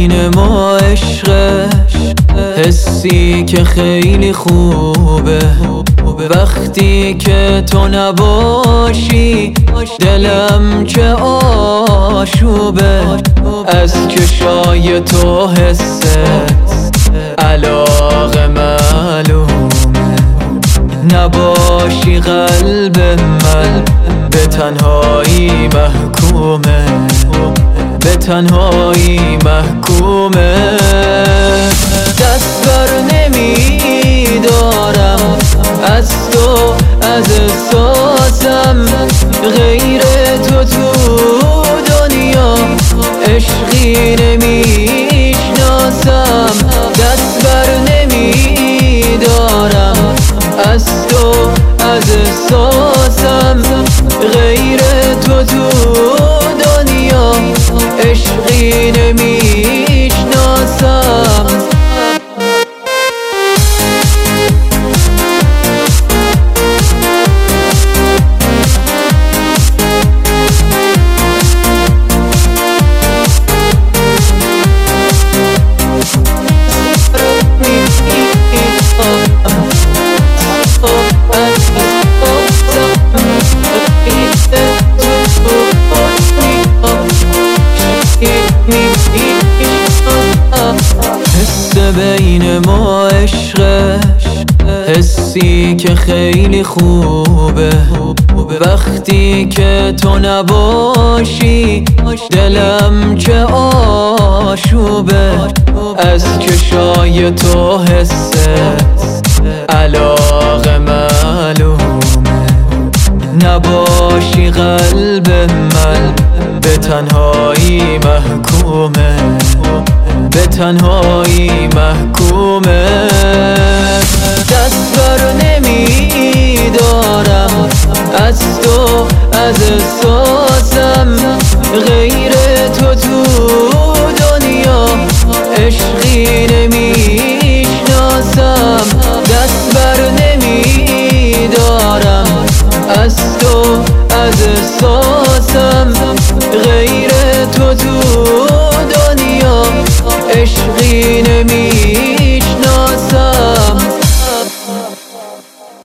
بین ما عشق، حسی که خیلی خوبه. وقتی که تو نباشی دلم چه آشوبه. از چشای تو حست علاقه معلومه. نباشی قلب من به تنهایی محکومه، به تنهایی محکومه. دست بر نمیدارم از تو، از احساسم. غیر تو تو دنیا عشقی نمیشناسم. دست بر نمیدارم از تو، از احساسم. غیر تو تو دنیا عشقی نمیشناسم. حس بین ما عشق، حسی که خیلی خوبه. وقتی که تو نباشی دلم چه آشوبه. از چشای تو حست علاقه معلومه. نباشی قلب من به تنهایی محکومه، به تنهایی محکومه. دست بر نمیدارم از تو، از احساسم. غیر تو تو دنیا عشقی نمیشناسم. دست بر نمیدارم از تو، از احساسم. غیر تو تو دنیا عشقی